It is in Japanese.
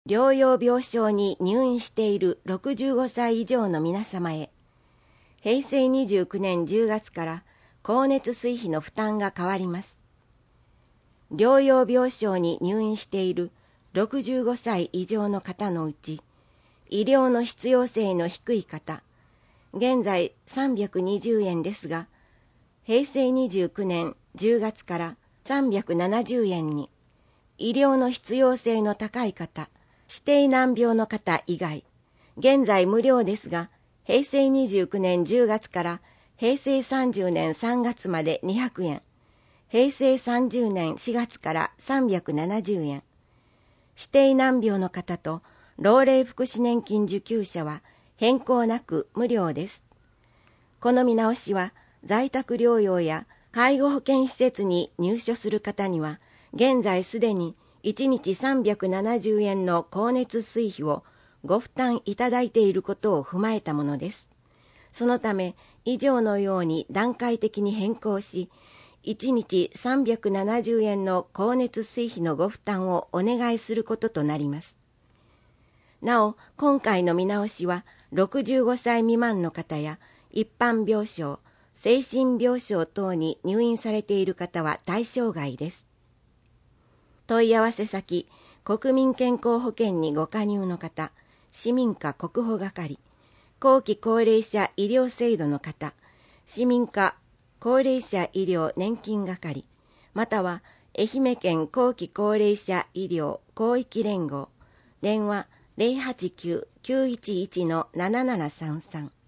療養病床に入院している65歳以上の皆様へ、平成29年10月から光熱水費の負担が変わります。療養病床に入院している65歳以上の方のうち、医療の必要性の低い方、現在320円ですが、平成29年10月から370円に、医療の必要性の高い方、指定難病の方以外、現在無料ですが、平成29年10月から平成30年3月まで200円、平成30年4月から370円、指定難病の方と老齢福祉年金受給者は変更なく無料です。この見直しは、在宅療養や介護保険施設に入所する方には、現在すでに1日370円の光熱水費をご負担いただいていることを踏まえたものです。そのため、以上のように段階的に変更し、1日370円の光熱水費のご負担をお願いすることとなります。なお、今回の見直しは、65歳未満の方や一般病床、精神病床等に入院されている方は対象外です。問い合わせ先、国民健康保険にご加入の方、市民課国保係、後期高齢者医療制度の方、市民課高齢者医療年金係、または愛媛県後期高齢者医療広域連合、電話 089-911-7733